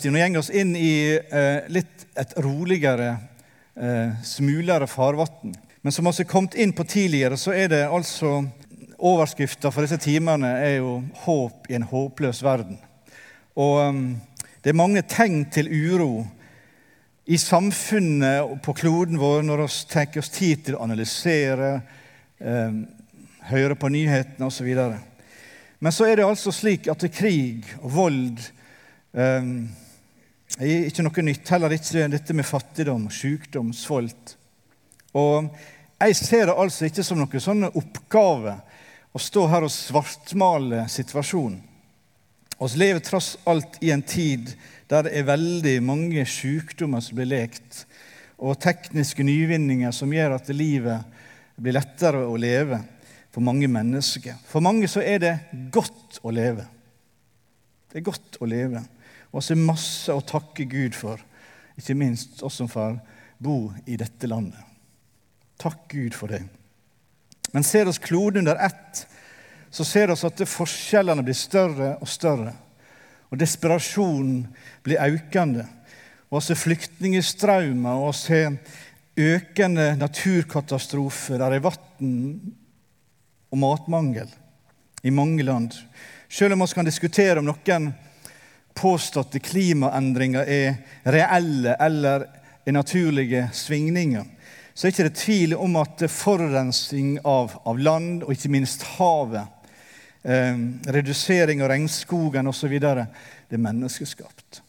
Nå gjenger oss inn i litt et roligere, smulere farvatten. Men som vi har kommet inn på tidligere, så det altså overskriften for disse timene jo håp i en håpløs verden. Og det mange tegn til uro i samfunnet og på kloden vår når vi tar oss tid til å analysere, høre på nyhetene og så videre. Men så det altså slik at krig og vold ikke noe nytt, heller ikke dette med fattigdom, sykdom, svolt. Og jeg ser det altså ikke som noen sånne oppgave å stå her og svartmale situasjonen. Vi lever tross alt i en tid der det veldig mange sykdommer som blir lekt, og tekniske nyvinninger som gjør at livet blir lettere å leve for mange mennesker. For mange så det godt å leve. Det godt å leve. Og så masse å takke Gud for, ikke minst oss som får bo i dette landet. Takk Gud for det. Men ser oss kloden under ett, så ser oss at forskjellene blir større og større, og desperasjonen blir økende, og så flyktningestrømmer, og så økende naturkatastrofer, der vatten og matmangel i mange land. Selv om vi kan diskutere om noen påståtte klimaendringer reelle eller naturlige svingninger, så ikke det tvil om at forurensning av land, og ikke minst havet, redusering av regnskogen og så videre, det menneskeskapt.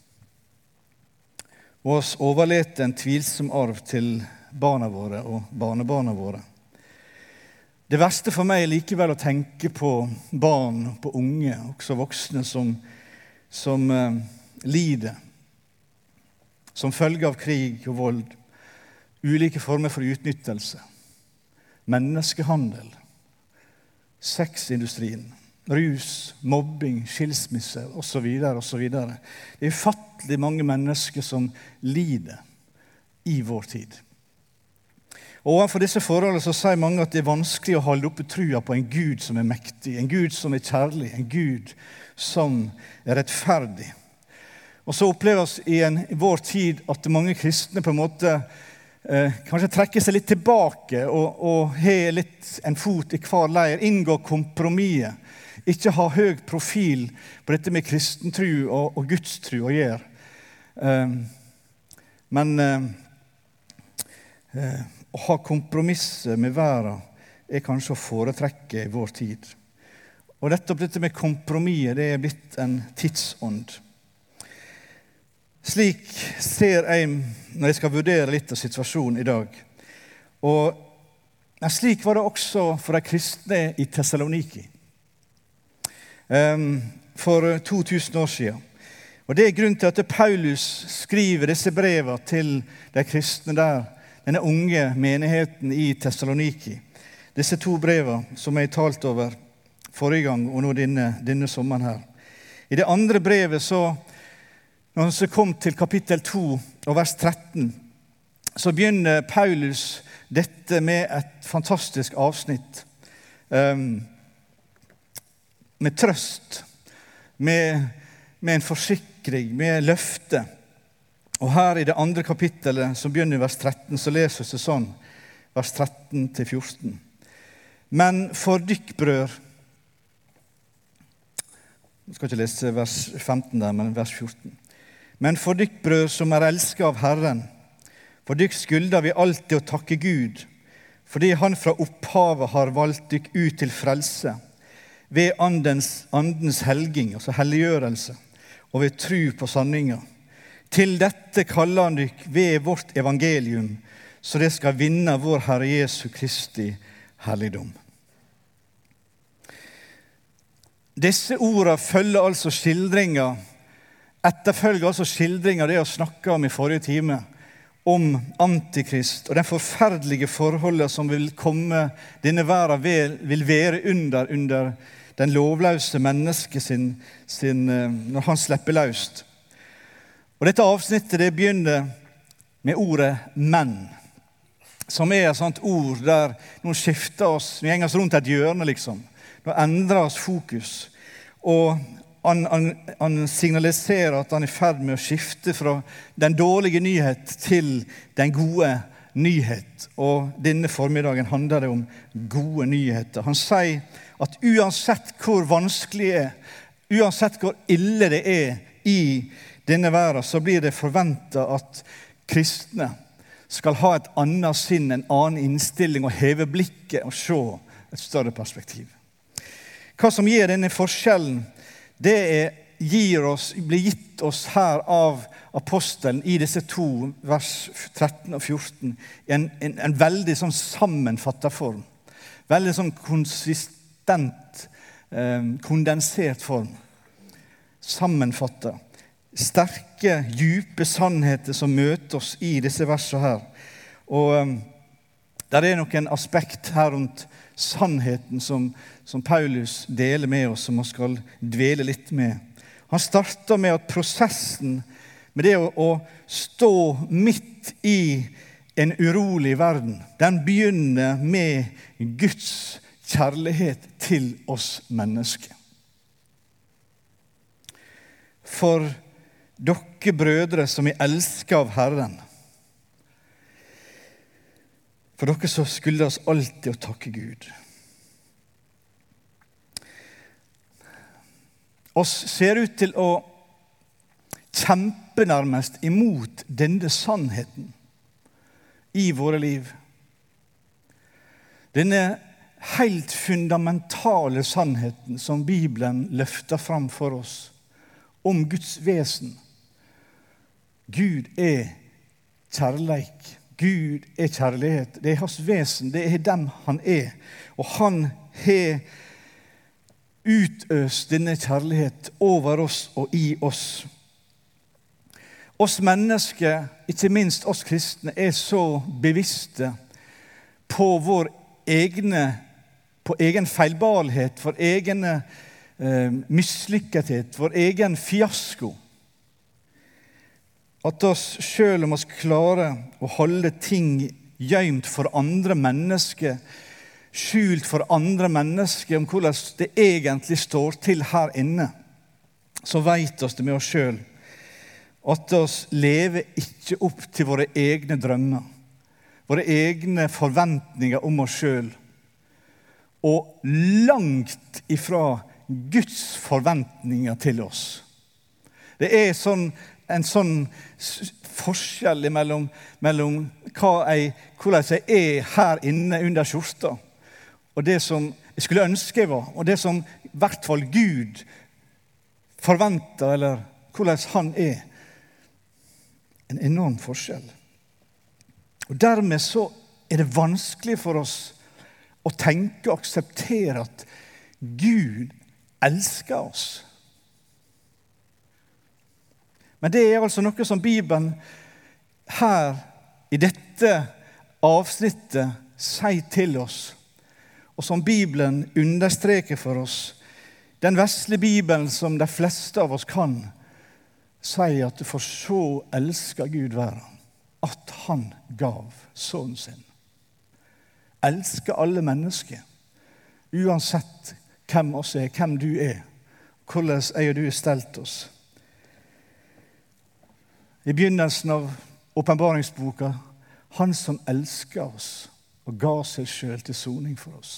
Og oss overlete en tvilsom arv til barna våre og barnebarna våre. Det verste for meg likevel å tenke på barn, på unge, også voksne som lider, som følge av krig og vold, ulike former for utnyttelse, menneskehandel, sexindustrien, rus, mobbing, skilsmisse, og så videre, og så videre. Det ufattelig mange mennesker som lider i vår tid. Og overfor disse forholdene så sier mange at det vanskelig å holde oppe trua på en Gud som mektig, en Gud som kjærlig, en Gud som rettferdig. Og så oppleves i vår tid at mange kristne på en måte kanskje trekker seg litt tilbake og har litt en fot i hver leir, inngår kompromisset, ikke ha høy profil på dette med kristentru og gudstru å gjøre. Men å ha kompromisser med verden kanskje å foretrekke i vår tid. Og dette med kompromisset, det blitt en tidsånd. Slik ser jeg når jeg skal vurdere litt av situasjonen i dag. Og slik var det også for de kristne i Thessaloniki. For 2000 år siden. Og det grunnen til at Paulus skriver disse brevene til de kristne der, denne unge menigheten i Thessaloniki. Disse 2 brevene som jeg talt over forrige gang, og nå denne sommeren her. I det andre brevet så, når han så kom til kapittel 2 og vers 13, så begynner Paulus dette med et fantastisk avsnitt. Med trøst, med en forsikring, med løfte. Og her i det andre kapittelet, som begynner i vers 13, så leser det sånn, vers 13-14. Men for dykk, brødre, jeg skal ikke lese vers 15 der, men vers 14. Men for dykk, brødre, som elsket av Herren, for dykk skylder vi alltid å takke Gud, fordi han fra opphavet har valgt dykk ut til frelse, ved andens helging, altså helliggjørelse, og ved tro på sanninga. Til dette kaller han dykk ved vårt evangelium, så det skal vinne vår Herre Jesu Kristi helligdom. Disse ordene følger altså skildringer, etterfølger altså skildringer det jeg snakket om i forrige time, om Antikrist og den forferdelige forholdet som vil komme denne verden vil være under den lovløse mennesket sin når han slipper løst. Og dette avsnittet det begynner med ordet «menn», som et sånt ord der noen skifter oss, vi gjenger oss rundt et hjørne liksom, nå endrer oss fokus. Og han signaliserer at han i ferd med å skifte fra den dårlige nyhet til den gode nyhet. Og denne formiddagen handler det om gode nyheter. Han sier at uansett hvor vanskelig det uansett hvor ille det i denne verden, så blir det forventet at kristne skal ha et annet sinn, en annen innstilling, og heve blikket og se et større perspektiv. Hva som gir denne forskjellen, det blir gitt oss her av apostelen i disse 2, vers 13 og 14, en veldig sånn sammenfattet form. Veldig sånn konsistent, kondensert form. Sammenfattet. Sterke, dype sannheter som møter oss i disse versene her. Og der noen aspekt her rundt sannheten som Paulus deler med oss, som vi skal dvele litt med. Han starter med at prosessen med det å stå midt i en urolig verden, den begynner med Guds kjærlighet til oss mennesker. For dere brødre som er elsket av Herren, for dere så skylder oss alltid å takke Gud. Oss ser ut til å kjempe nærmest imot denne sannheten i våre liv. Denne helt fundamentale sannheten som Bibelen løfter fram for oss om Guds vesen. Gud kjærleik. Gud kjærlighet. Det hans vesen. Det dem han Og han har utøst denne kjærlighet over oss og i oss. Oss mennesker, ikke minst oss kristne, så bevisste på vår egen feilbarlighet, for egen mislykkethet, vår egen fiasko. At oss selv om oss klarer å holde ting gjemt for andre mennesker, skjult for andre mennesker om hvordan det egentlig står til her inne, så vet oss det med oss selv at oss lever ikke opp til våre egne drømmer, våre egne forventninger om oss selv, og langt ifra Guds forventninger til oss. Det en sånn forskjell mellom hvordan jeg her inne under skjorta, og det som jeg skulle ønske jeg var, og det som i hvert fall Gud forventer, eller hvordan han en enorm forskjell. Og dermed så det vanskelig for oss å tenke og akseptere at Gud elsker oss. Men det altså noe som Bibelen her i dette avsnittet sier til oss, og som Bibelen understreker for oss. Den vestlige Bibelen som de fleste av oss kan, sier at for så elsker Gud verden, at han gav sønnen sin. Elsker alle mennesker, uansett hvem oss hvem du hvordan jeg og du stelt oss. I begynnelsen av åpenbaringsboka, han som elsker oss og ga seg selv til soning for oss.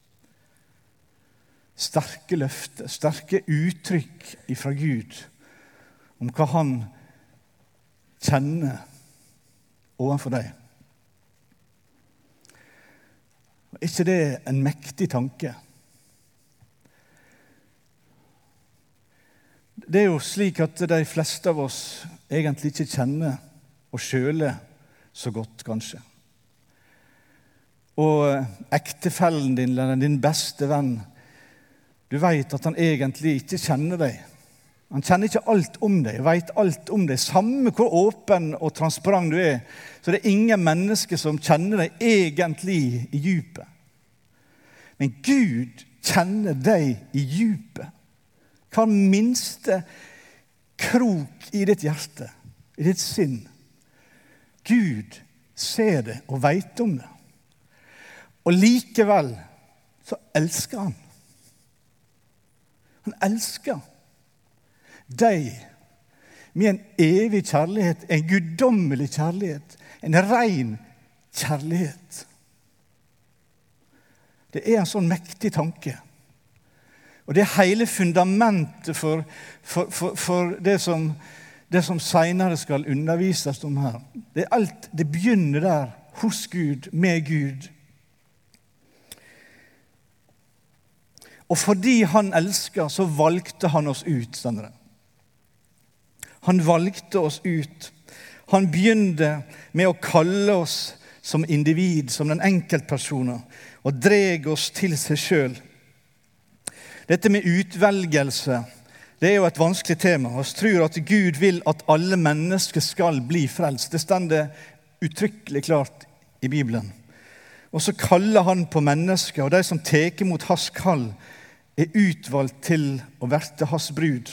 Sterke løfter, sterke uttrykk ifra Gud om hva han kjenner overfor deg. Ikke det en mektig tanke? Det jo slik at de fleste av oss egentlig ikke kjenner og føler så godt, kanskje. Og ektefellen din, eller din beste venn, du vet at han egentlig ikke kjenner deg. Han kjenner ikke alt om deg, vet alt om deg. Samme hvor åpen og transparent du så det ingen mennesker som kjenner deg egentlig i djupet. Men Gud kjenner deg i djupet. Hva minste krok i ditt hjerte, i ditt sinn. Gud ser det og vet om det. Og likevel så elsker han. Han elsker. deg med en evig kjærlighet, en guddommelig kjærlighet, en ren kjærlighet. Det er en sånn mektig tanke. Og det er hele fundamentet for det som senere skal undervises om her. Det begynner der, hos Gud, med Gud. Og fordi han elsker, så valgte han oss ut, stender det. Han valgte oss ut. Han begynte med å kalle oss som individ, som den enkeltpersoner, og dreg oss til seg selv. Dette med utvelgelse, det er jo et vanskelig tema. Vi tror at Gud vil at alle mennesker skal bli frelst. Det stender uttrykkelig klart i Bibelen. Og så kaller han på mennesker, og de som teker mot hans kall, er utvalgt til å verte hans brud.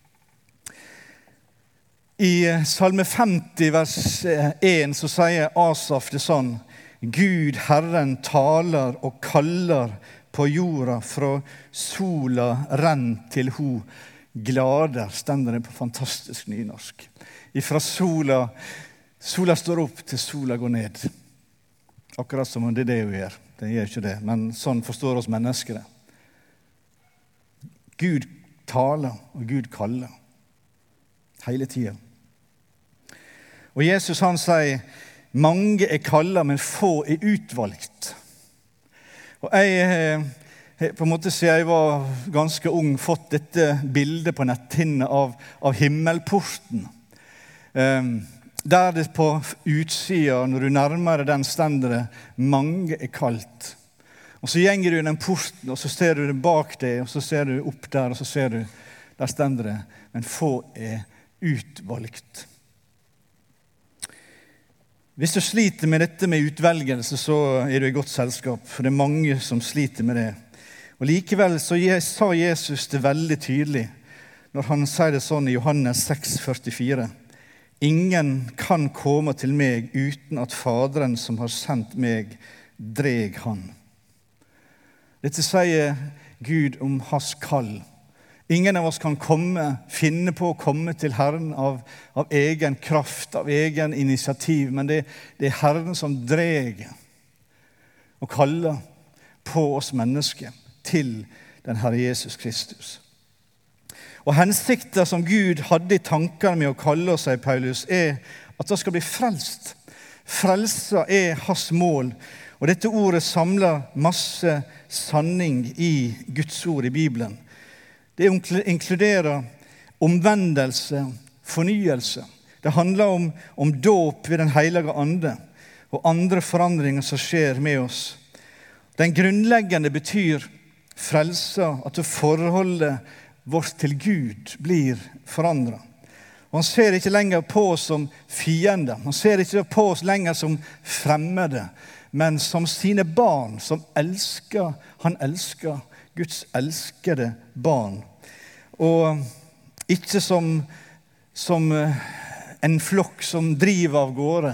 I Salme 50, vers 1, så sier Asaf det sånn: Gud, Herren, taler og kaller på jorda, fra sola renn til ho glader, stender det på fantastisk nynorsk. Ifra sola står opp til sola går ned. Akkurat som det er det hun gjør. Det gjør ikke det, men sånn forstår oss mennesker det. Gud taler og Gud kaller hele tiden. Og Jesus han sier, mange er kallet, men få er utvalgt. Og jeg på en måte siden jeg var ganske ung, fått dette bildet på netthinnet av himmelporten. Der det på utsiden, når du nærmer deg den, stender det, mange er kalt. Og så gjenger du i den porten, og så ser du det bak deg, og så ser du opp der, og så ser du, der stender det, men få er utvalgt. Hvis du sliter med dette med utvelgelse, så er du i godt selskap, for det er mange som sliter med det. Og likevel så sa Jesus det veldig tydelig, når han sier det sånn i Johannes 6,44. Ingen kan komme til meg uten at Faderen som har sendt meg, dreg han. Dette sier Gud om hans kall. Ingen av oss kan finne på å komme til Herren av egen kraft, av egen initiativ, men det er Herren som dreger og kaller på oss mennesker til den Herre Jesus Kristus. Og hensikten som Gud hadde i tankene med å kalle oss, sier Paulus, er at det skal bli frelst. Frelsa er hans mål. Og dette ordet samler masse sanning i Guds ord i Bibelen. Det inkluderer omvendelse, fornyelse. Det handler om dåp ved den hellige ande og andre forandringer som skjer med oss. Den grunnleggende betyr frelsa, at forholdet vårt til Gud blir forandret. Og han ser ikke lenger på oss som fiender. Han ser ikke på oss lenger som fremmede, men som sine barn, som han elsker Guds elskede barn. Og ikke som en flokk som driver av gårde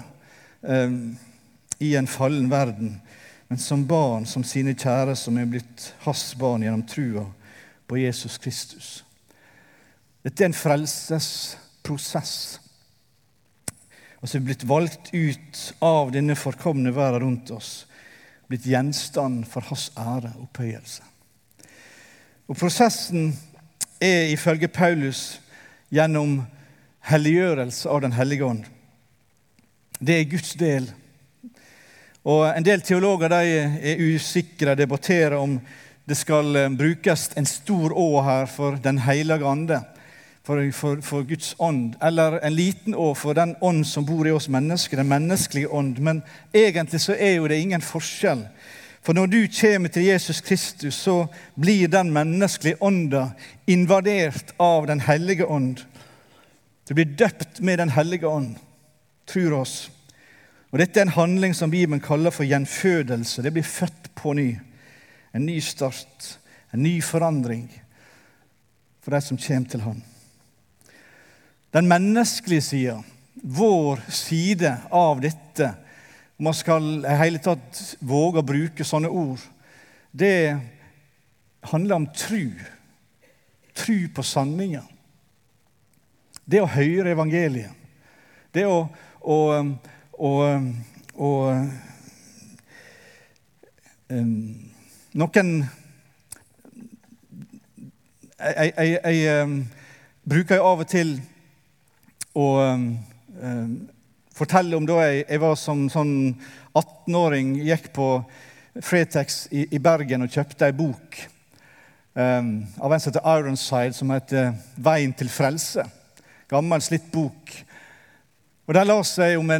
i en fallen verden, men som barn, som sine kjære, som er blitt hans barn gjennom trua på Jesus Kristus. Dette er en frelsesprosess. Og så er vi blitt valgt ut av denne forkomne verden rundt oss, blitt gjenstand for hans ære og opphøyelse. Og prosessen er ifølge Paulus gjennom helliggjørelse av den hellige ånd. Det er Guds del. Og en del teologer de er usikre, debatterer om det skal brukes en stor å her for den hellige ande, for Guds ånd, eller en liten å for den ånd som bor i oss mennesker, den menneskelige ånd. Men egentlig så er jo det ingen forskjell. For når du kommer til Jesus Kristus, så blir den menneskelige ånda invadert av den hellige ånd. Du blir døpt med den hellige ånd, tror oss. Og dette er en handling som Bibelen kaller for gjenfødelse. Det blir født på ny. En ny start, en ny forandring for de som kommer til han. Den menneskelige siden, vår side av dette, om man skal i hele tatt våge å bruke sånne ord, det handler om tro. Tro på sanningen. Det å høre evangeliet. Det noen jeg bruker av og til å fortelle om da jeg var som sånn 18-åring, gikk på Fretex i Bergen og kjøpte en bok av en som heter Ironside, som heter Veien til frelse. Gammel, slitt bok. Og der las jeg om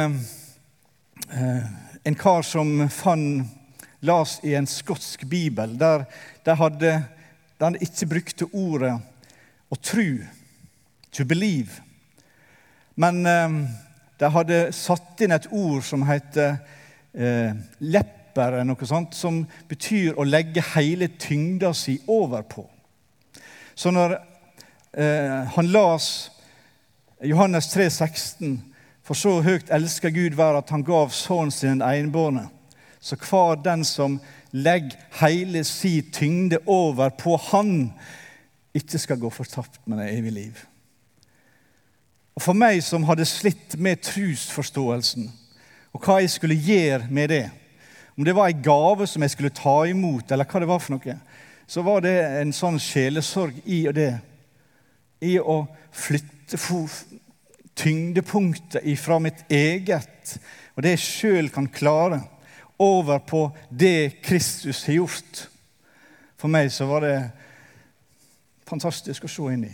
en kar som las i en skotsk bibel, der han ikke brukte ordet å tro, to believe. Men de hadde satt inn et ord som heter lepper, eller noe sånt, som betyr å legge hele tyngda si over på. Så når han las Johannes 3,16, for så høyt elsker Gud være at han gav sønnen sin enbårne, så hver den som legger hele si tyngde over på han, ikke skal gå fortapt med det evige liv. Og for meg som hadde slitt med trosforståelsen, og hva jeg skulle gjøre med det, om det var en gave som jeg skulle ta imot, eller hva det var for noe, så var det en sånn sjelesorg i å flytte tyngdepunktet fra mitt eget, og det jeg selv kan klare, over på det Kristus har gjort. For meg så var det fantastisk å se inn i.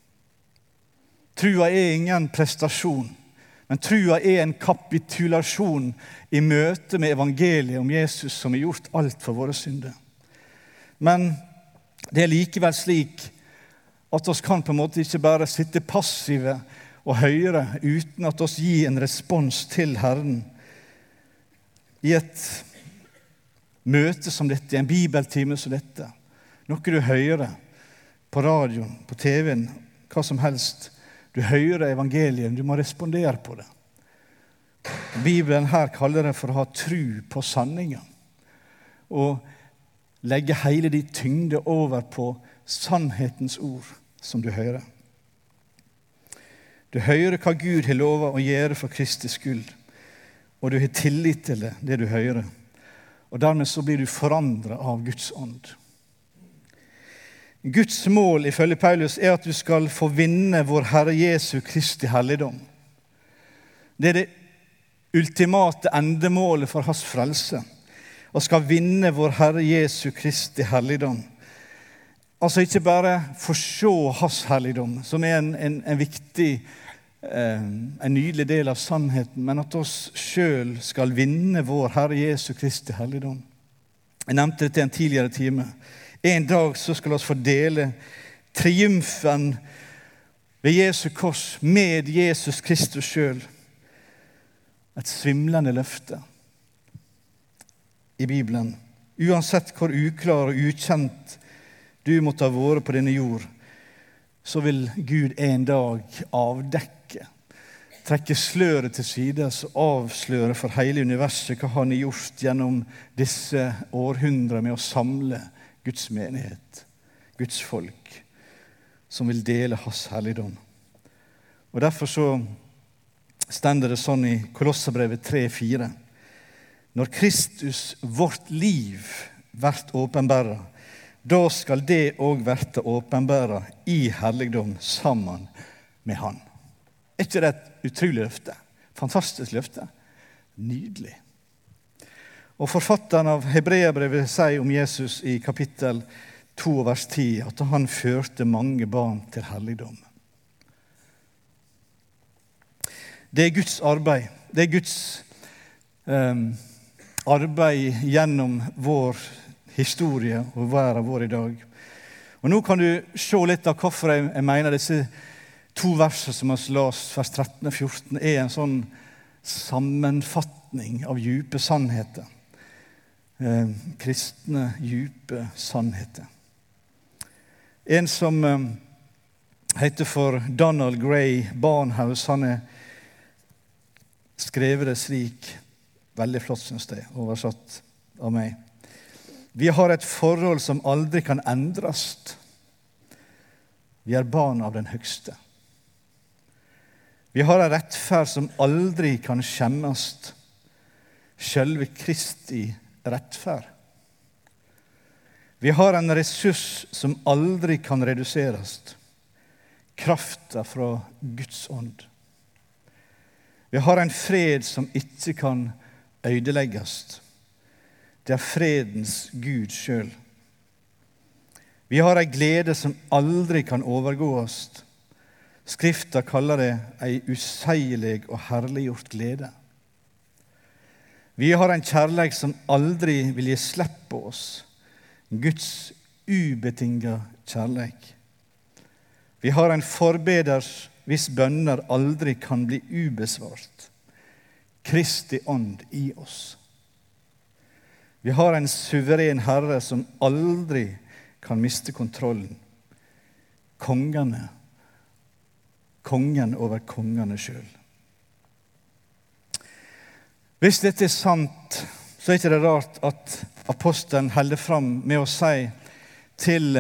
Trua ingen prestasjon, men trua en kapitulasjon i møte med evangeliet om Jesus som har gjort alt for våre synder. Men det likevel slik at oss kan på en måte ikke bare sitte passive og høre uten at oss gir en respons til Herren. I et møte som dette, i en bibeltime som dette, noe du hører på radioen, på TV-en, hva som helst, du hører evangeliet, du må respondere på det. Bibelen her kaller det for å ha tro på sanningen, og legge hele de tyngde over på sannhetens ord som du hører. Du hører hva Gud har lovet å gjøre for Kristi skyld, og du har tillit til det du hører. Og dermed så blir du forandret av Guds ånd. Guds mål, ifølge Paulus, at du skal få vinne vår Herre Jesu Kristi helligdom. Det det ultimate endemålet for hans frelse. Og skal vinne vår Herre Jesu Kristi helligdom. Altså ikke bare få se hans helligdom, som en viktig en nydelig del av sannheten, men at oss selv skal vinne vår Herre Jesu Kristi helligdom. Jeg nevnte dette i en tidligere time. En dag så skal vi få dele triumfen ved Jesu kors med Jesus Kristus selv. Et svimlende løfte i Bibelen. Uansett hvor uklar og ukjent du måtte ha vært på denne jord, så vil Gud en dag trekke sløret til side og avsløre for hele universet hva han har gjort gjennom disse århundrer med å samle Guds menighet, Guds folk, som vil dele hans helligdom. Og derfor så stender det sånn i Kolosserbrevet 3,4. Når Kristus, vårt liv, vært åpenbæret, da skal det også verte åpenbæret i helligdom sammen med han. Er ikke det et utrolig løfte? Fantastisk løfte. Nydelig. Og forfatteren av Hebreerbrevet sier om Jesus i kapittel 2, vers 10, at han førte mange barn til helligdom. Det er Guds arbeid. Det er Guds arbeid gjennom vår historie og verden vår i dag. Og nå kan du se litt av hvorfor jeg mener disse 2 verser som har lest, vers 13 og 14, er en sånn sammenfatning av djupe sannheter. Kristne, djupe sannheter. En som heter for Donald Gray Barnhouse, han er skrevet det slik, veldig flott synes jeg, oversatt av meg. Vi har et forhold som aldri kan endres. Vi er barn av den høgste. Vi har en rettferd som aldri kan skjemmast. Selve Kristi rettferd. Vi har en ressurs som aldri kan reduseres. Krafta fra Guds ånd. Vi har en fred som ikke kan ødelegges. Det er fredens Gud selv. Vi har en glede som aldri kan overgås. Skrifta kaller det en useilig og herliggjort glede. Vi har en kjærlighet som aldri vil gi slipp på oss. Guds ubetinget kjærlighet. Vi har en forbeder hvis bønner aldri kan bli ubesvart. Kristi ånd i oss. Vi har en suveren Herre som aldri kan miste kontrollen. Kongen over kongene selv. Hvis dette er sant, så er ikke det rart at apostelen holder fram med å si til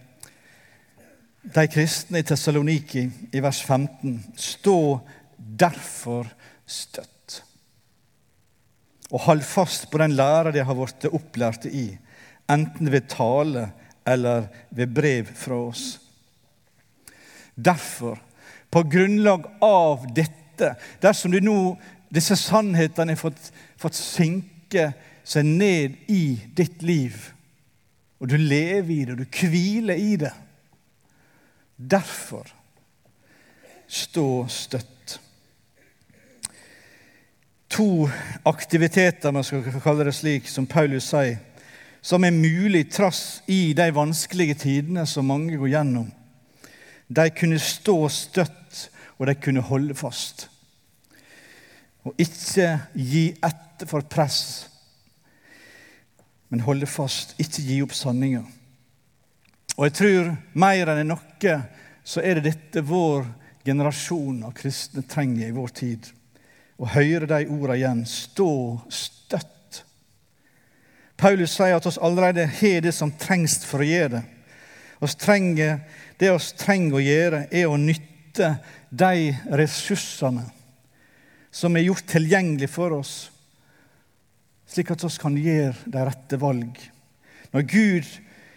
de kristne i Thessaloniki i vers 15, stå derfor støtt, og hold fast på den lære de har vært opplærte i, enten ved tale eller ved brev fra oss. Derfor, på grunnlag av dette, dersom du nå, disse sannhetene har fått synke seg ned i ditt liv, og du lever i det, og du hviler i det, derfor stå støtt. 2 aktiviteter, man skal kalle det slik, som Paulus sier, som er mulig trass i de vanskelige tidene som mange går gjennom. De kunne stå støtt, og de kunne holde fast. Og ikke gi etter for press, men holde fast, ikke gi opp sanninger. Og jeg tror mer enn noe, så er det dette vår generasjon av kristne trenger i vår tid. Og høre de ordene igjen, stå støtt. Paulus sier at oss allerede har det som trengs for å gjøre det. Det oss trenger å gjøre er å nytte de ressursene som er gjort tilgjengelig for oss, slik at oss kan gjøre de rette valg. Når Gud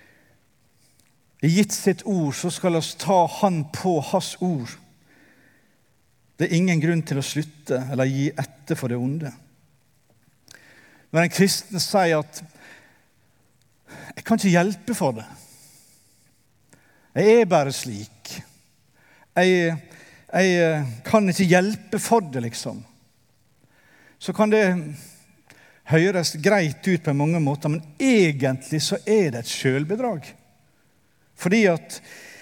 er gitt sitt ord, så skal oss ta han på hans ord. Det er ingen grunn til å slutte eller gi etter for det onde. Når en kristen sier at jeg kan ikke hjelpe for det. Jeg er bare slik. Jeg kan ikke hjelpe for det, liksom. Så kan det høres greit ut på mange måter, men egentlig så er det et selvbedrag. Fordi at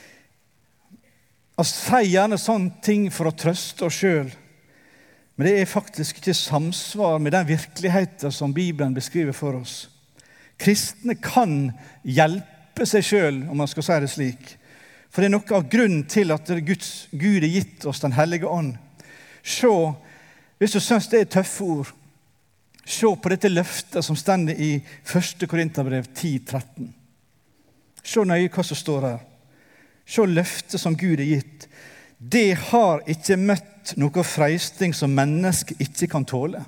sier gjerne sånne ting for å trøste oss selv, men det er faktisk ikke samsvar med den virkeligheten som Bibelen beskriver for oss. Kristne kan hjelpe seg selv, om man skal si det slik. For det er noe av grunnen til at Gud har gitt oss den hellige ånd. Se, hvis du synes det er tøffe ord, se på dette løftet som stender i 1. Korinterbrev 10:13. Se nøye hva som står her. Se løftet som Gud har gitt. Det har ikke møtt noe freisting som mennesket ikke kan tåle.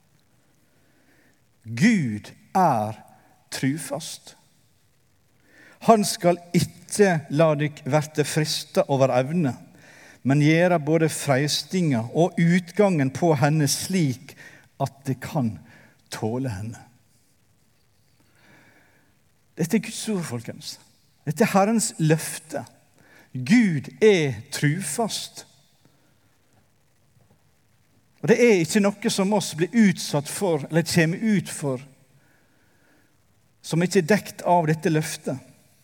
Gud er trufast. Han skal ikke la dykk verte frista over evne, men gjøre både freistinga og utgangen på henne slik at det kan tåle henne. Dette er Guds ord, folkens. Dette er Herrens løfte. Gud er trufast. Og det er ikke noe som oss blir utsatt for, eller kommer ut for, som ikke er dekt av dette løftet.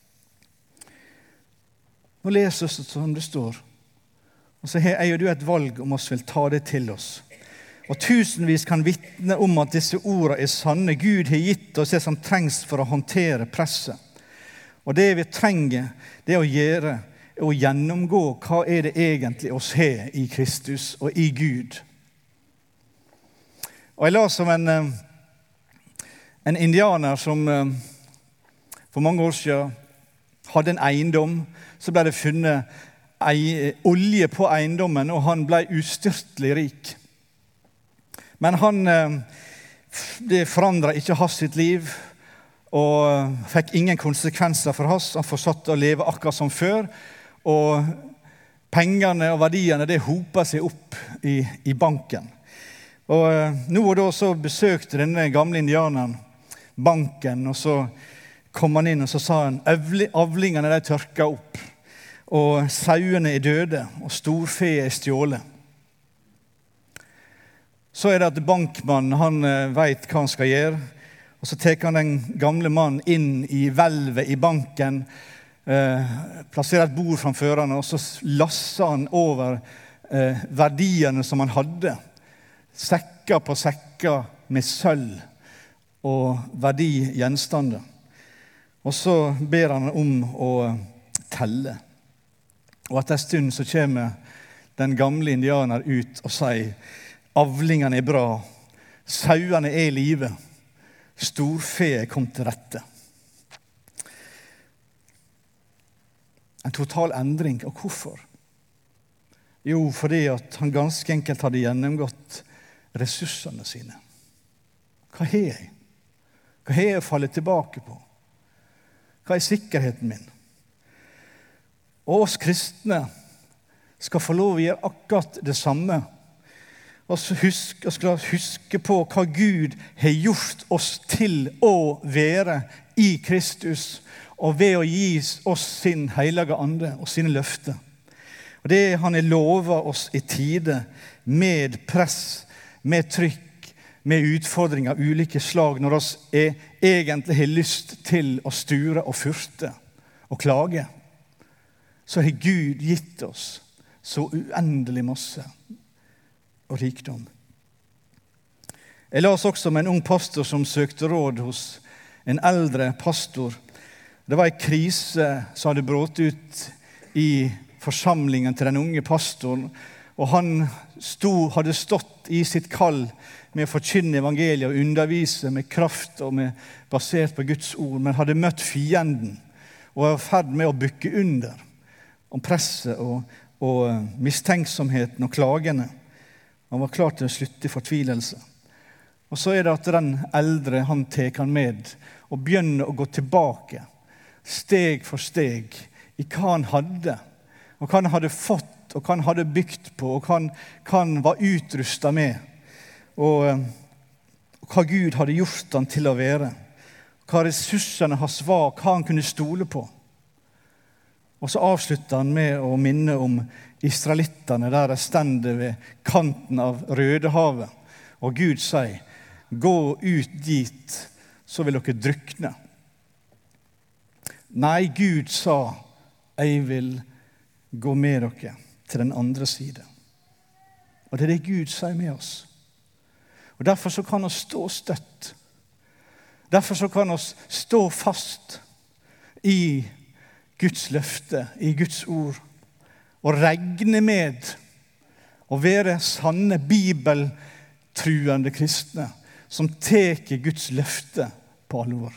Nå leser vi som det står, og så har jeg og du et valg om oss vil ta det til oss. Og tusenvis kan vitne om at disse ordene er sanne. Gud har gitt oss det som trengs for å håndtere presset. Og det vi trenger, det er å gjøre, å gjennomgå hva er det egentlig oss har i Kristus og i Gud. Og jeg las om en indianer som for mange år siden hadde en eiendom. Så ble det funnet olje på eiendommen, og han ble ustyrtelig rik. Men det forandret ikke hans sitt liv, og fikk ingen konsekvenser for hans. Han fortsatte å leve akkurat som før, og pengene og verdiene det hopet seg opp i banken. Og nå og da så besøkte denne gamle indianeren banken, og så kom han inn og så sa han, avlingene de tørket opp, og sauene døde, og storfe stjålet. Så det at bankmannen, han vet hva han skal gjøre, og så tar han den gamle mannen inn i hvelvet i banken, plasserer et bord framfor han, og så lasser han over verdiene som han hadde, sekker på sekker med sølv og verdigjenstander. Og så ber han om å telle. Og etter en stund så kommer den gamle indianer ut og sier, avlingene bra, sauene i live, storfe kom til rette. En total endring. Og hvorfor? Jo, fordi at han ganske enkelt hadde gjennomgått ressursene sine. Hva har jeg? Hva har jeg å falle tilbake på? Hva sikkerheten min? Og oss kristne skal få lov å gjøre akkurat det samme. Og skal huske på hva Gud har gjort oss til å være i Kristus, og ved å gi oss sin hellige ande og sine løfter. Og det han har lovet oss i tide, med press, med trykk, med utfordringer av ulike slag, når oss egentlig har lyst til å sture og furte og klage, så har Gud gitt oss så uendelig masse og rikdom. Jeg las også om en ung pastor som søkte råd hos en eldre pastor. Det var en krise som hadde brått ut i forsamlingen til den unge pastoren, og han hadde stått i sitt kall med å forkynne evangeliet og undervise med kraft og basert på Guds ord, men hadde møtt fienden og var i ferd med å bukke under om presset og mistenksomheten og klagene. Han var klar til å slutte i fortvilelse. Og så det at den eldre, han tar han med og begynner å gå tilbake, steg for steg, i hva han hadde, og hva han hadde fått, og hva han hadde bygd på, og hva han var utrustet med, og hva Gud hadde gjort han til å være, hva ressursene hans var, hva han kunne stole på. Og så avslutter han med å minne om israelittene der de stender ved kanten av Rødehavet. Og Gud sier, gå ut dit, så vil dere drukne. Nei, Gud sa, jeg vil gå med dere til den andre side. Og det det Gud sier med oss. Og derfor så kan vi stå støtt. Derfor så kan vi stå fast i Guds løfte, i Guds ord, og regne med å være sanne bibeltruende kristne som teker Guds løfte på alvor.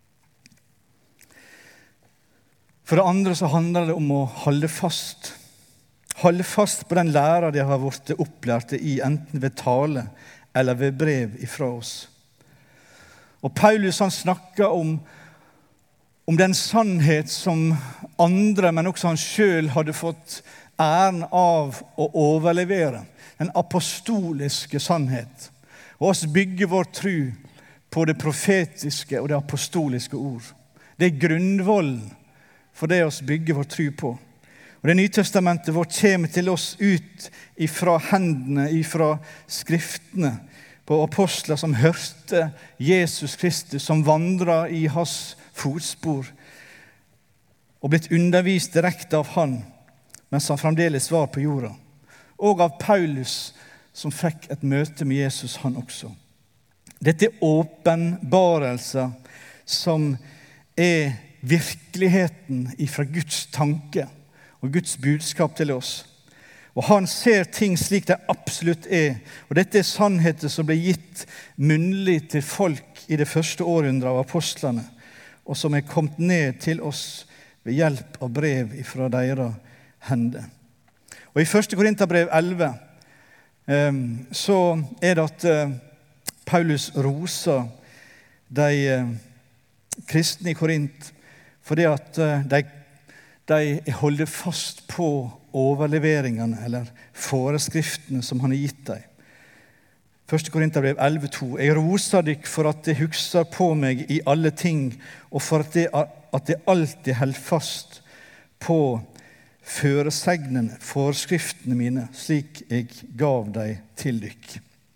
For det andre så handler det om å holde fast. Holde fast på den læra de har vært opplærte i, enten ved tale eller ved brev ifra oss. Og Paulus han snakker om den sannhet som andre, men også han selv hadde fått æren av å overlevere. Den apostoliske sannhet. Og oss bygger vår tro på det profetiske og det apostoliske ord. Det grunnvollen for det oss bygger vår tro på. Og det Nye testamentet vårt kommer til oss ut ifra hendene, ifra skriftene, på apostler som hørte Jesus Kristus, som vandret i hans fotspor, og blitt undervist direkte av han, mens han fremdeles var på jorda. Og av Paulus, som fikk et møte med Jesus, han også. Dette åpenbarelser som virkeligheten ifra Guds tanke og Guds budskap til oss. Og han ser ting slik det absolutt og dette sannheter som ble gitt munnlig til folk i det første århundret av apostlene, og som kommet ned til oss ved hjelp av brev ifra deres hende. Og i 1. Korinterbrev 11 så det at Paulus roser de kristne i Korint fordi at de holder fast på overleveringene eller foreskriftene som han har gitt dem. 1. Korinterbrev 11,2. Jeg roser dykk for at det hukser på meg i alle ting, og for at det alltid holder fast på føresegnene, forskriftene mine, slik jeg gav deg til dykk.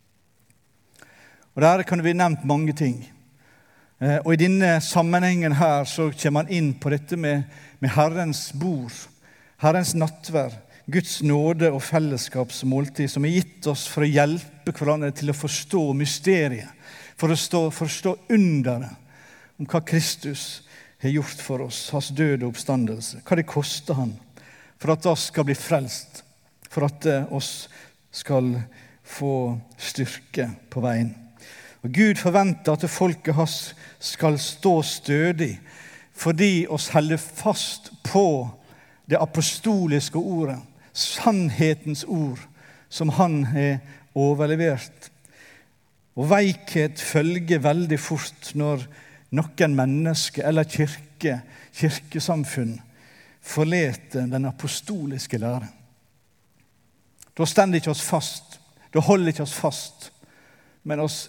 Og der kan vi nevnt mange ting. Og i denne sammenhengen her så kommer man inn på dette med Herrens bord, Herrens nattverd, Guds nåde og fellesskapsmåltid som er gitt oss for å hjelpe hverandre til å forstå mysteriet, for å forstå underet om hva Kristus har gjort for oss, hans død og oppstandelse, hva det koster han, for at oss skal bli frelst, for at oss skal få styrke på veien. Og Gud forventer at folket hans skal stå stødig, fordi oss holder fast på det apostoliske ordet, sannhetens ord, som han har overlevert. Og veikhet følger veldig fort når noen mennesker eller kirkesamfunn forlater den apostoliske lære. Da stender ikke oss fast, da holder ikke oss fast, men oss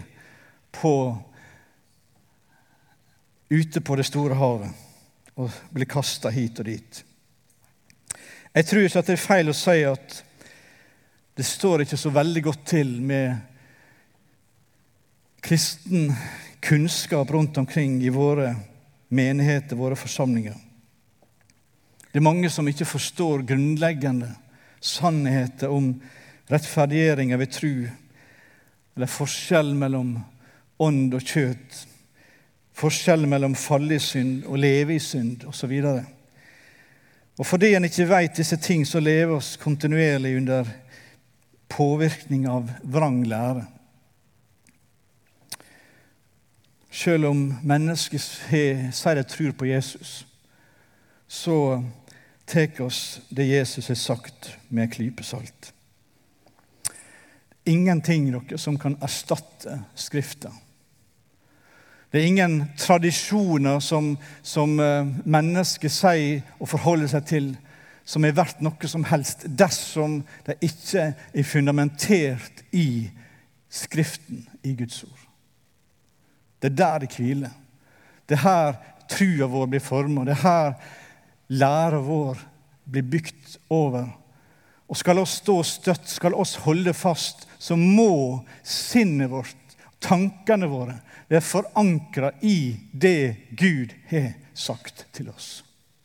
ute på det store havet og blir kastet hit og dit. Jeg tror ikke at det er feil å si at det står ikke så veldig godt til med kristen kunnskap rundt omkring i våre menigheter, våre forsamlinger. Det er mange som ikke forstår grunnleggende sannheter om rettferdiggjering ved tro, eller forskjell mellom ånd og kjøtt, forskjell mellom falle i synd og leve i synd, og så videre. Og fordi en ikke vet disse ting, så lever oss kontinuerlig under påvirkning av vrang lære. Selv om mennesker sier de tror på Jesus, så tek oss det Jesus har sagt med en klype salt. Ingenting som kan erstatte Skriften. Det er ingen tradisjoner som mennesker sier og forholder seg til, som er verdt noe som helst, dersom det ikke er fundamentert i Skriften, i Guds ord. Det er der det hviler. Det er her trua vår blir formet. Det er her læra vår blir bygd over. Og skal oss stå støtt, skal oss holde fast, så må sinnet vårt, tankene våre, det er forankret i det Gud har sagt til oss.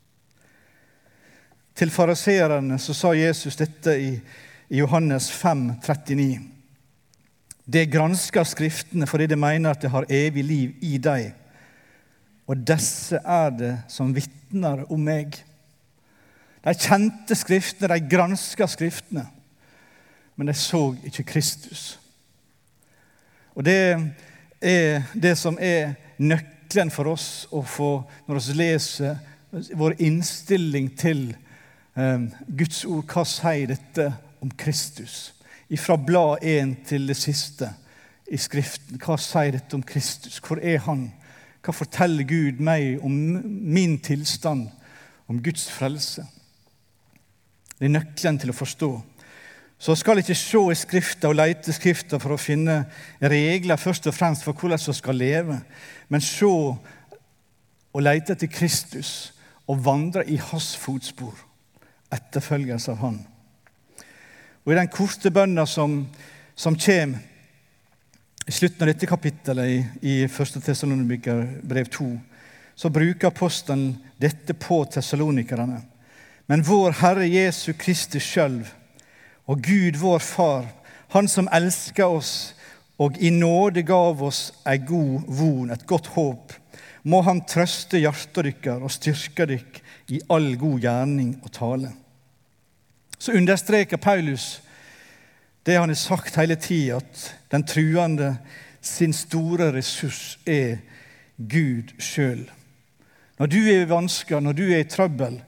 Til fariseerne så sa Jesus dette i Johannes 5,39. Det gransker skriftene fordi de mener at det har evig liv i deg. Og disse er det som vittner om meg. De kjente skriftene, de gransker skriftene, men de så ikke Kristus. Og det er det som er nøkkelen for oss å få, når vi leser vår innstilling til Guds ord, hva sier dette om Kristus? Fra blad 1 til det siste i Skriften, hva sier dette om Kristus? Hvor er han? Hva forteller Gud meg om min tilstand, om Guds frelse? Det er nøkkelen til å forstå. Så skal ikke se i Skriften og lete i Skriften for å finne regler først og fremst for hvordan vi skal leve, men se og lete etter Kristus og vandre i hans fotspor, etterfølgelse av han. Og i den korte bønnen som kommer i slutten av dette kapittelet i 1. Tessalonikerbrev 2, så bruker apostelen dette på Thessalonikerne. Men vår Herre Jesu Kristus selv, og Gud vår Far, han som elsker oss og i nåde gav oss en god von, et godt håp, må han trøste hjertet dykker og styrke dykk i all god gjerning og tale. Så understreker Paulus det han har sagt hele tiden, at den truende sin store ressurs er Gud selv. Når du er i vansker, når du er i trøbbel,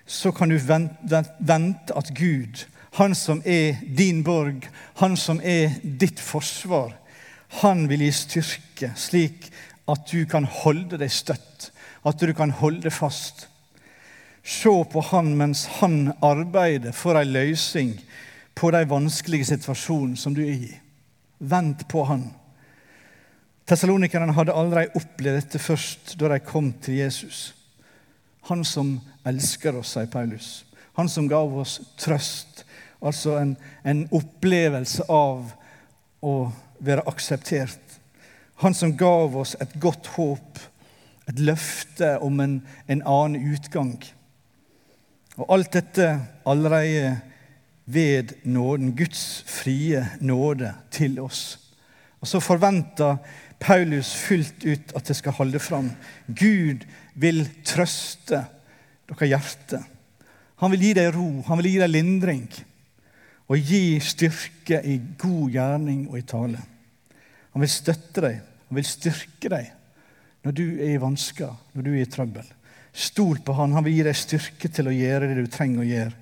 så kan du vente at Gud, han som din borg, han som ditt forsvar, han vil gi styrke slik at du kan holde deg støtt, at du kan holde fast. Se på han mens han arbeider for en løsning på de vanskelige situasjoner som du i. Vent på han. Thessalonikerne hadde aldri opplevd dette først da de kom til Jesus. Han som elsker oss, sier Paulus. Han som gav oss trøst, altså en opplevelse av å være akseptert. Han som gav oss et godt håp, et løfte om en annen utgang. Og alt dette allerede ved nåden, Guds frie nåde til oss. Og så forventer Paulus fullt ut at det skal holde fram. Gud vil trøste deres hjerte. Han vil gi deg ro, han vil gi deg lindring, og gi styrke i god gjerning og i tale. Han vil støtte deg, han vil styrke deg når du i vansker, når du i trøbbel. Stol på han, han vil gi deg styrke til å gjøre det du trenger å gjøre.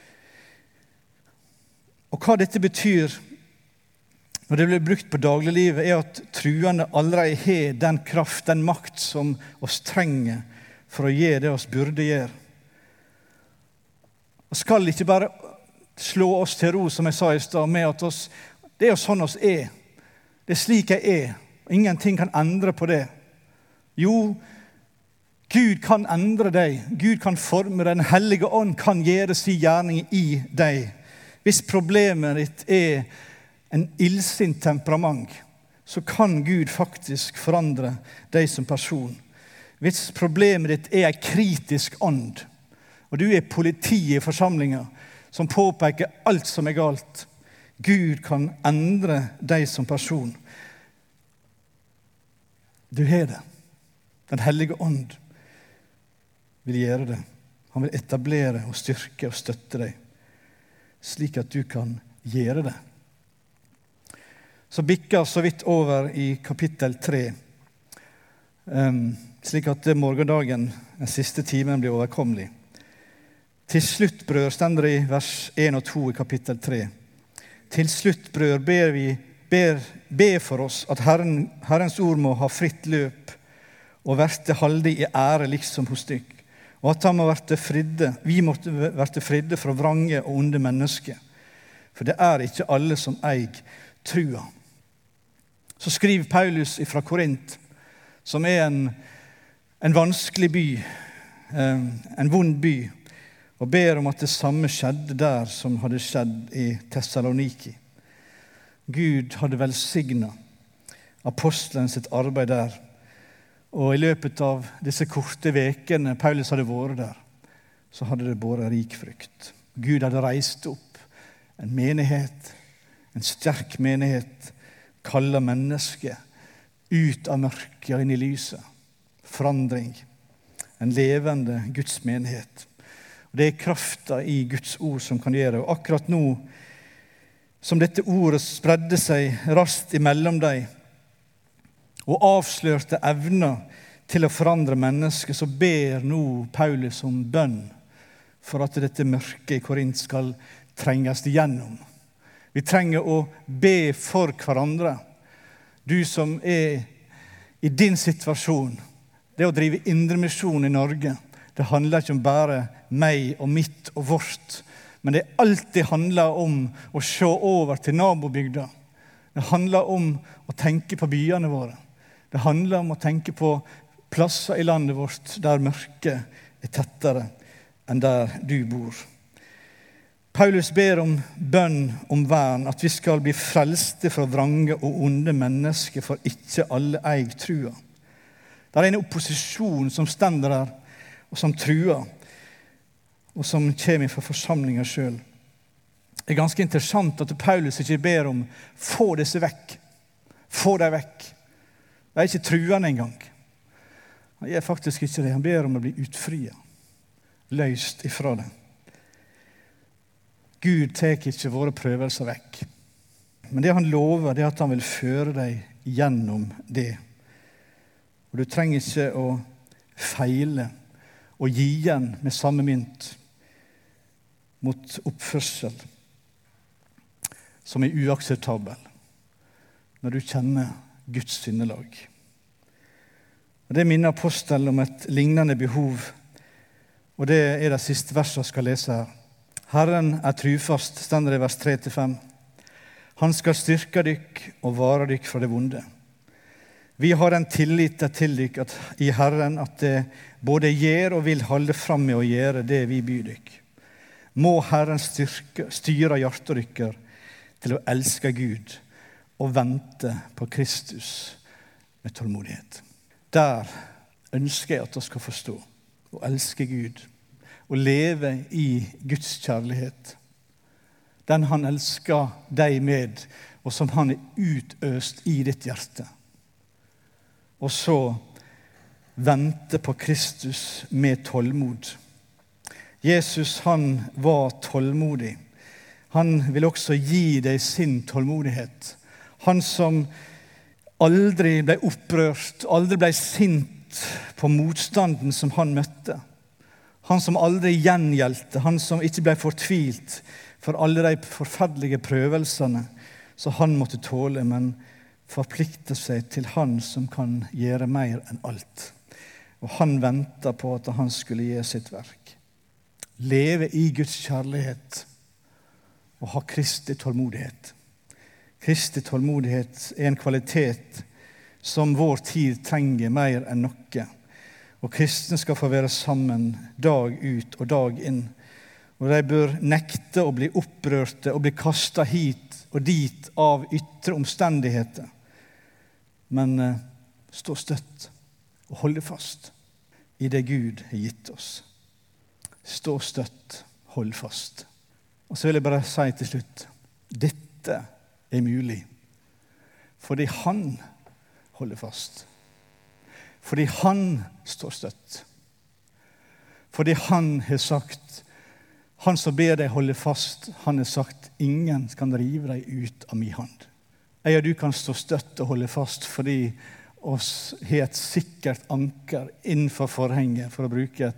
Og hva dette betyr når det blir brukt på dagliglivet, at truende allerede har den kraft, den makt som oss trenger for å gjøre det oss burde gjøre. Og skal ikke bare slå oss til ro, som jeg sa i stad, med at det jo sånn oss det slik jeg og ingenting kan endre på det. Jo, Gud kan endre deg, Gud kan forme deg, Den hellige ånd kan gjøre sin gjerning i deg. Hvis problemet ditt en illsint temperament, så kan Gud faktisk forandre deg som person. Hvis problemet ditt en kritisk ånd, og du politi i forsamlingen som påpeker alt som galt, Gud kan endre deg som person. Du har det. Den hellige ånd vil gjøre det. Han vil etablere og styrke og støtte deg, slik at du kan gjøre det. Så bikker så vidt over i kapittel 3, slik at morgendagen, den siste timen, blir overkommelig. Til slutt, brødre, stender det i vers 1 og 2 i kapittel 3. Til slutt, brødre, be for oss at Herrens ord må ha fritt løp og verte halde i ære liksom hos dykk, og at vi måtte verte fridde fra vrange og onde mennesker, for det ikke alle som eier trua. Så skriver Paulus fra Korint, som en vanskelig by, en vond by, og ber om at det samme skjedde der som hadde skjedd i Thessaloniki. Gud hadde velsignet apostelen sitt arbeid der, og i løpet av disse korte vekene Paulus hadde vært der, så hadde det båret rik frukt. Gud hadde reist opp en menighet, en sterk menighet, kallet mennesker ut av mørket og inn i lyset. Forandring. En levende Guds menighet. Og det kraften i Guds ord som kan gjøre. Og akkurat nå, som dette ordet spredde seg raskt imellom deg, og avslørte evner til å forandre mennesker, så ber nå Paulus om bønn for at dette mørket i Korint skal trenges igjennom. Vi trenger å be for hverandre. Du som i din situasjon, det å drive indremisjon i Norge, det handler ikke om bare meg og mitt og vårt, men det alltid handler om å se over til nabobygda. Det handler om å tenke på byene våre. Det handler om å tenke på plasser i landet vårt der mørket tettere enn der du bor. Paulus ber om bønn om vern, at vi skal bli frelste fra vrange og onde mennesker, for ikke alle eier trua. Det en opposisjon som stender der, og som truer, og som kommer fra forsamlingen selv. Det ganske interessant at Paulus ikke ber om få disse vekk. Få dem vekk. Det ikke truende engang. Han gjør faktisk ikke det. Han ber om å bli utfriet, løst ifra det. Gud tar ikke våre prøvelser vekk. Men det han lover, det at han vil føre deg gjennom det. Og du trenger ikke å feile og gi igjen med samme mynt. mot oppførsel som uakseptabel, når du kjenner Guds sinnelag. Og det minner apostelen om et lignende behov, og det det siste verset jeg skal lese her. Herren trufast, stender det i vers 3-5. Han skal styrke dykk og vare dykk fra det vonde. Vi har en tillit til dykk i Herren at det både gjør og vil holde fram med å gjøre det vi byr dykk. Må Herren styre hjertet dykker til å elske Gud og vente på Kristus med tålmodighet. Der ønsker jeg at vi skal forstå og elske Gud og leve i Guds kjærlighet. Den han elsker deg med, og som han utøst i ditt hjerte. Og så vente på Kristus med tålmod. Jesus, han var tålmodig. Han vil også gi deg sin tålmodighet. Han som aldri ble opprørt, aldri ble sint på motstanden som han møtte. Han som aldri gjengjeldte, han som ikke ble fortvilt for alle de forferdelige prøvelsene som han måtte tåle, men forplikte seg til han som kan gjøre mer enn alt. Og han ventet på at han skulle gjøre sitt verk. Leve i Guds kjærlighet og ha Kristi tålmodighet. Kristi tålmodighet en kvalitet som vår tid trenger mer enn noe. Og kristne skal få være sammen dag ut og dag inn. Og de bør nekte å bli opprørte og bli kastet hit og dit av ytre omstendigheter. Men stå støtt og holde fast i det Gud har gitt oss. Stå støtt, hold fast. Og så vil jeg bare si til slutt, dette mulig fordi han holder fast. Fordi han står støtt. Fordi han har sagt, han som ber deg holde fast, han har sagt, ingen kan rive deg ut av min hånd. Jeg og du kan stå støtt og holde fast fordi oss har et sikkert anker innenfor forhenget, for å bruke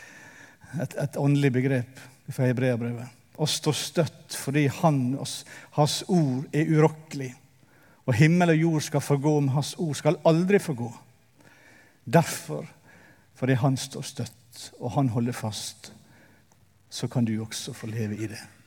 et åndelig begrep fra Hebreabrevet. Og stå støtt fordi hans ord urokkelig. Og himmel og jord skal forgå, men hans ord skal aldri forgå. Derfor, fordi han står støtt, og han holder fast, så kan du også få leve i det.